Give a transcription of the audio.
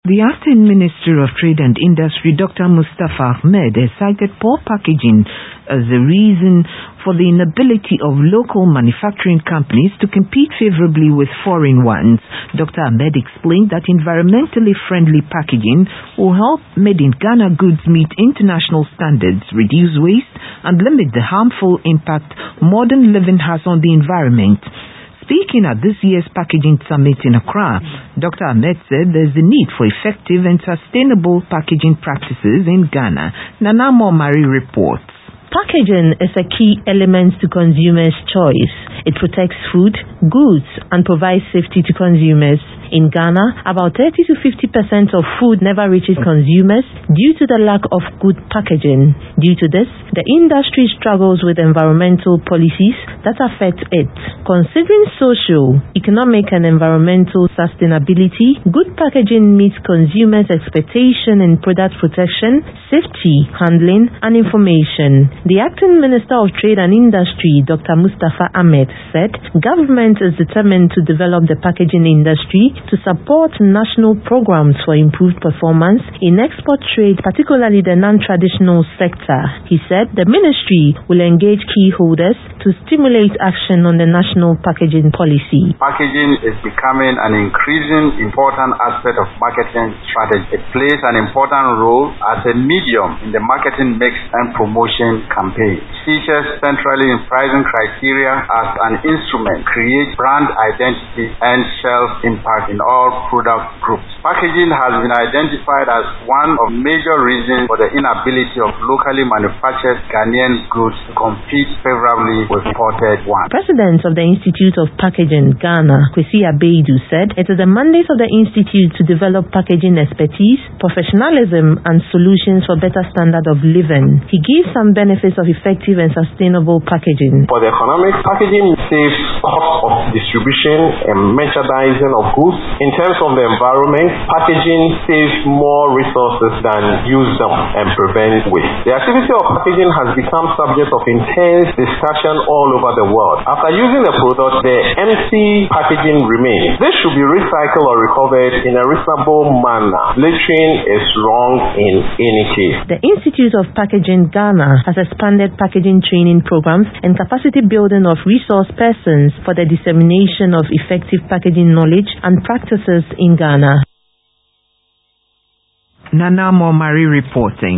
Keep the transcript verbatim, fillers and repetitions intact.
The acting Minister of Trade and Industry, Doctor Mustafa Ahmed, has cited poor packaging as a reason for the inability of local manufacturing companies to compete favorably with foreign ones. Doctor Ahmed explained that environmentally friendly packaging will help made-in-Ghana goods meet international standards, reduce waste, and limit the harmful impact modern living has on the environment. Speaking at this year's Packaging Summit in Accra, Doctor Ahmed said there is a need for effective and sustainable packaging practices in Ghana. Nana Momari reports. Packaging is a key element to consumers' choice. It protects food, goods, and provides safety to consumers. In Ghana, about thirty to fifty percent of food never reaches consumers due to the lack of good packaging. Due to this, the industry struggles with environmental policies that affect it. Considering social, economic, and environmental sustainability, good packaging meets consumers' expectation in product protection, safety, handling, and information. The acting Minister of Trade and Industry, Doctor Mustafa Ahmed, said government is determined to develop the packaging industry to support national programs for improved performance in export trade, particularly the non-traditional sector. He said the ministry will engage key holders to stimulate action on the national packaging policy. Packaging is becoming an increasing important aspect of marketing strategy. It plays an important role as a medium in the marketing mix and promotion campaign. It features centrally in pricing criteria as an instrument, create brand identity and shelf impact in all product groups. Packaging has been identified as one of major reasons for the inability of locally manufactured Ghanaian goods to compete favorably with imported ones. President of the Institute of Packaging, Ghana, Kwesi Abeidu, said it is the mandate of the institute to develop packaging expertise, professionalism, and solutions for better standard of living. He gave some benefits of effective and sustainable packaging. For the economic, packaging saves cost of distribution and merchandising of goods. In terms of the environment, packaging saves more resources than use them and prevent waste. The activity of packaging has become subject of intense discussion all over the world. After using the product, the empty packaging remains. This should be recycled or recovered in a reasonable manner. Littering is wrong in any case. The Institute of Packaging Ghana has expanded packaging training programs and capacity building of resource persons for the dissemination of effective packaging knowledge and practices in Ghana. Nana Momari reporting.